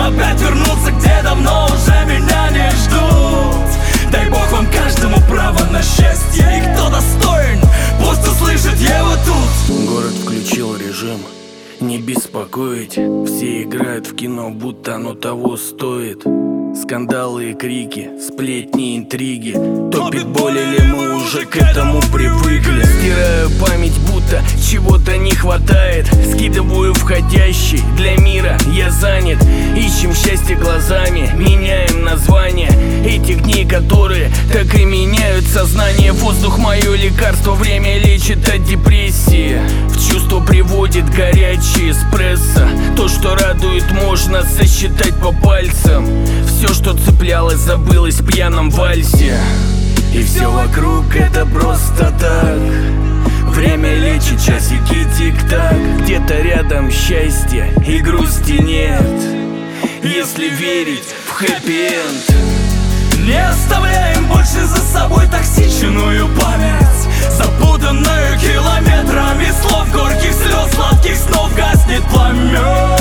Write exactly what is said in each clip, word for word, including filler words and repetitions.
опять вернуться, где давно уже меня не ждут. Дай Бог вам каждому право на счастье, и кто достоин, пусть услышит его тут. Город включил режим не беспокоить. Все играют в кино, будто оно того стоит. Скандалы и крики, сплетни, интриги. Топит боль или мы уже к этому привыкли. Стираю память, будто чего-то не хватает. Скидываю входящий, для мира я занят. Ищем счастье глазами, меняем название этих дней, которые так и меняют сознание. Воздух мое лекарство, время лечит от депрессии. В чувство приводит горячий эспрессо. То, что радует, можно сосчитать по пальцам. Все, что цеплялось, забылось в пьяном вальсе. И все вокруг это просто так. Время лечит, часики тик-так. Где-то рядом счастье и грусти нет, если верить в хэппи-энд. Не оставляем больше за собой токсичную память, запутанную километрами слов, горьких слез, сладких снов. Гаснет пламя.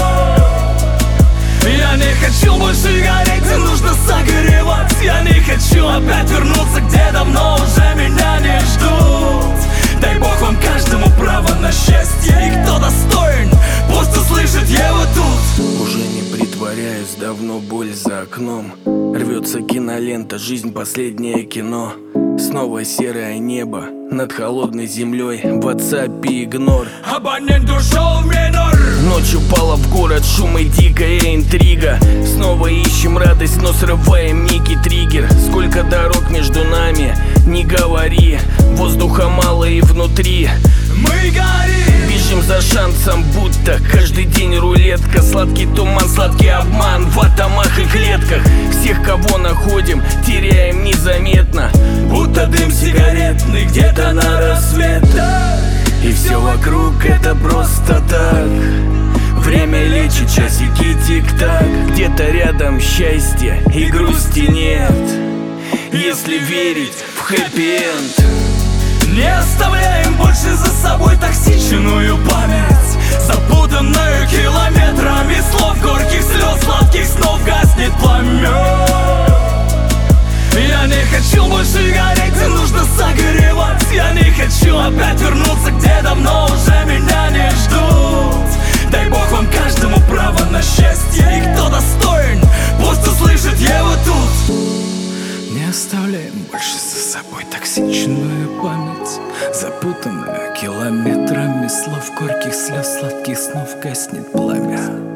Я не хочу больше гореть, нужно согревать. Я не хочу опять вернуться, где давно уже меня не ждут. Дай Бог вам каждому право на счастье, и кто достоин, пусть услышит его тут. Уже не притворяюсь, давно боль за окном. Рвется кинолента, жизнь последнее кино. Снова серое небо над холодной землей. В ватсапе игнор. Абонент ушел в минор. Ночь упала в город, шум и дикая интрига. Снова ищем радость, но срываем некий триггер. Сколько дорог между нами, не говори. Воздуха мало и внутри мы горим. Бежим за шансом, будто каждый день рулетка. Сладкий туман, сладкий обман в атомах и клетках. Всех, кого находим, теряем незаметно, будто дым сигаретный где-то на рассвет. И все вокруг это просто так. Время лечит, часики тик-так. Где-то рядом счастье и грусти нет, если верить в хэппи-энд. Не оставляем больше за собой токсичную память, запутанную километрами слов, горьких слез, сладких снов. Гаснет пламя. Я не хочу больше гореть, нужно согревать. Я не хочу опять вернуться, где давно уже меня не ждут. Дай Бог вам каждому право на счастье, и кто достоин, пусть услышит его тут. Не оставляем больше за собой токсичную память, запутанную километрами слов, горьких слез, сладких снов. Гаснет пламя.